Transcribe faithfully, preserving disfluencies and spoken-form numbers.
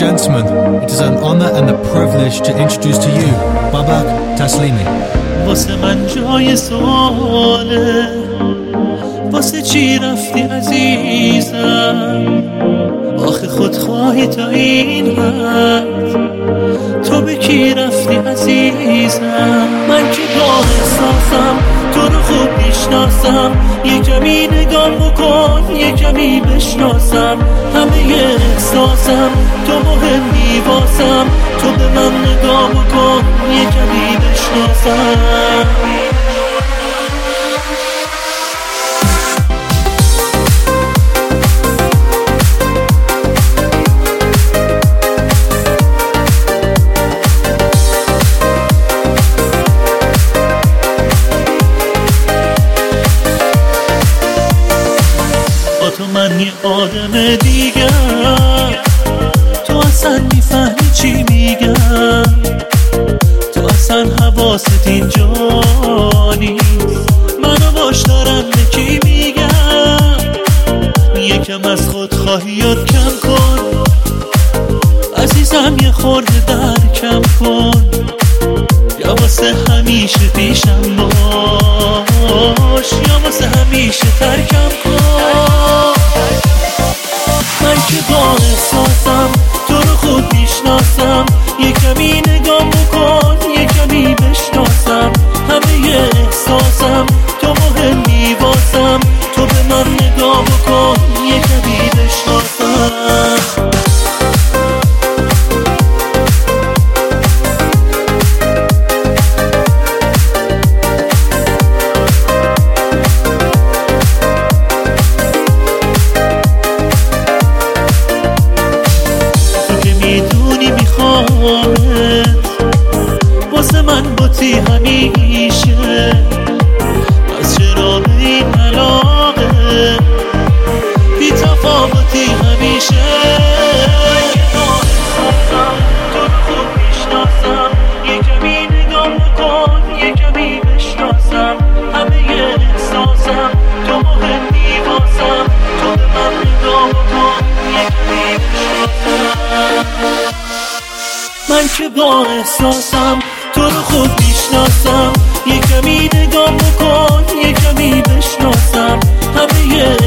gentlemen, it is an honor and a privilege to introduce to you Babak Taslimi. واسه من جای سواله، واسه چی رفتی عزیزم؟ آخه خودخواهی تا این حد، تو به کی رفتی عزیزم؟ من که با احساسم تو رو خوب میشناسم، یه کمی نگاه بکن یه کمی بشناسم، همه احساسم تو مهمی واسم، تو به من نگاه بکن یه کمی بشناسم. تو من یه آدم دیگر، تو اصلا میفهمی چی میگم، تو اصلا حواست اینجا نیست، منو باش دارم به کی میگم. یکم از خودخواهیات کم کن عزیزم، یه خورده در کم کن، یا واسه همیشه پیشم باش یا واسه همیشه ترکم کن. من که با احساسم تو رو خوب میشناسم، یه کمی نگاه بکن یه کمی بشناسم، همه احساسم تو مهمی واسم، تو به من نگاه بکن یه کمی بشناسم. میدونی میخوامت، واسه من باتی همیشه، از چرا به این علاقه بی تفاوتی همیشه. من که با احساسم تو رو خوب میشناسم، یه کمی نگاه بکن یه کمی بشناسم، همه احساسم تو مهمی واسم، تو به من نگاه بکن یه کمی بشناسم. من که با احساسم تو رو خوب میشناسم، یه کمی نگاه بکن یه کمی بشناسم، همه